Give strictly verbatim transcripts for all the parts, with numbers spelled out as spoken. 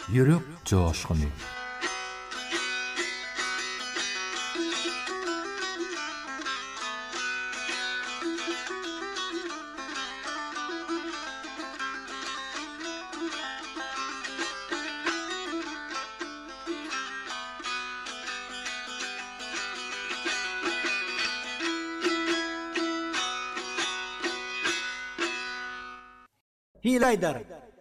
Yürek coşkunu. Hilaydar.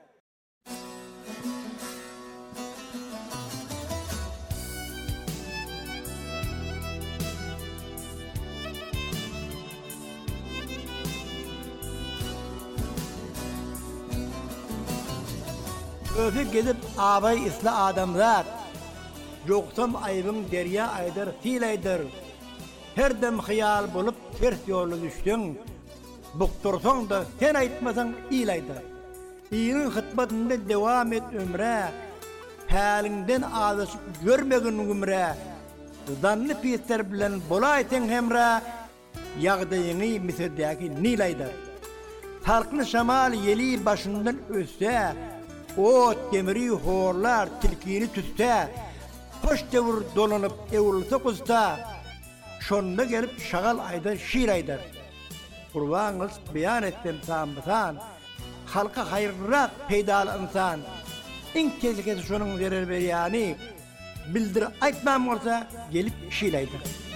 Öfük gidip ağabey isla adamlar. Yoksam ayıbın derya aydır hilaydar. Her dem hayal bulup ters yolu düştün. Buktursan da sen aytmasan hilaydar. İyinin hıtmatında devam et ömre. Halinden ağzışı görmegin ömre. Zanlı pisler bilen bolayten hemre. Yağdayını misirdaki nilaydar. Salkını şamal yeli başından össe. Ot demiri horlar tilkini tüste. Hoş devur dolanıp evulsa kusta. Şonda gelip şagal aydar şiir aydar. Kurbanız beyan ettim sanmısan. Halka hayırrak peydal insan. İn tezlikesi şunun verir beriyani. Bildir aytmam olsa gelip şiir aydar.